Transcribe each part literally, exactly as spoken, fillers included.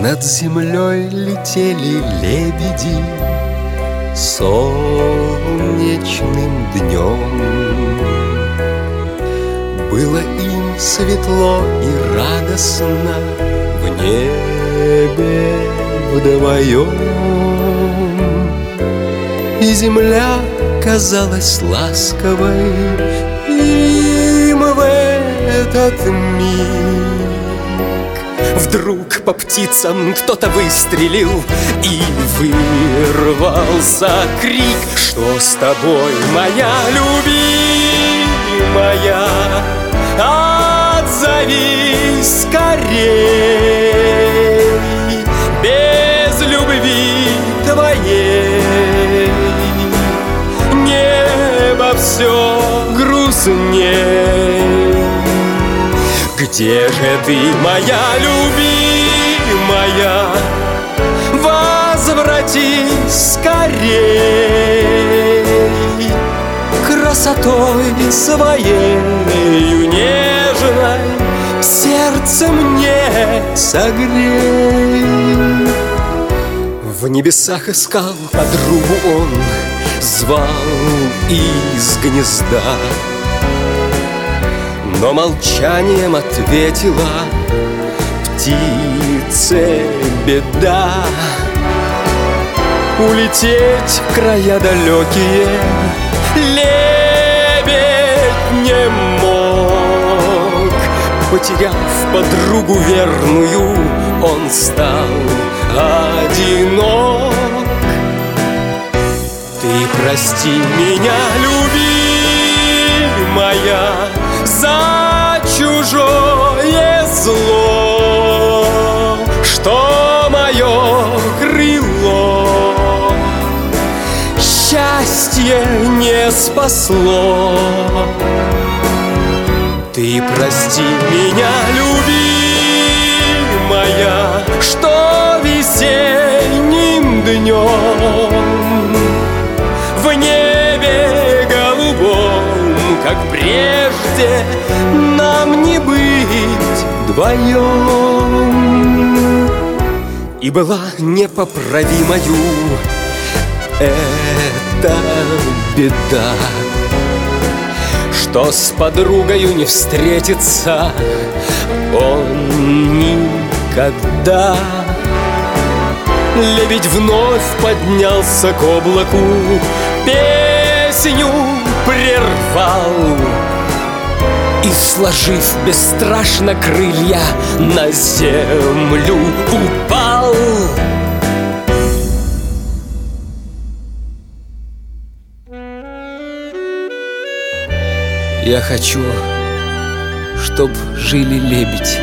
Над землей летели лебеди солнечным днем. Было им светло и радостно в небе вдвоем, и земля казалась ласковой им в этот миг. Вдруг по птицам кто-то выстрелил, и вырвался крик: что с тобой, моя любимая? Отзовись скорей, без любви твоей небо все грустней. Где же ты, моя любимая? Возвратись скорей, красотой своею нежной сердце мне согрей. В небесах искал подругу он, звал из гнезда, но молчанием ответила птице беда. Улететь в края далекие лебедь не мог. Потеряв подругу верную, он стал одинок. Ты прости меня, любимая, за чужое зло, что мое крыло счастье не спасло. Ты прости меня, любимая, что весенним днем в небе голубом, как прежде, нам не быть вдвоем. И была непоправимою эта беда, что с подругою не встретиться он никогда. Лебедь вновь поднялся к облаку, песню прервал и, сложив бесстрашно крылья, на землю упал. Я хочу, чтоб жили лебеди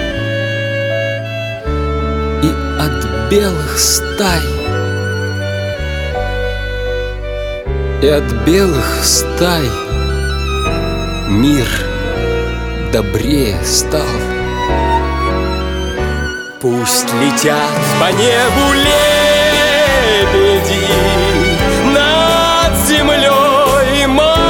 и от белых стай, и от белых стай мир добрее стал. Пусть летят по небу лебеди над землей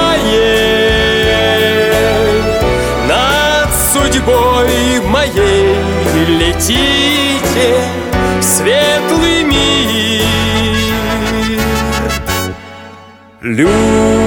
моей, над судьбой моей летите в светлый мир. Любовь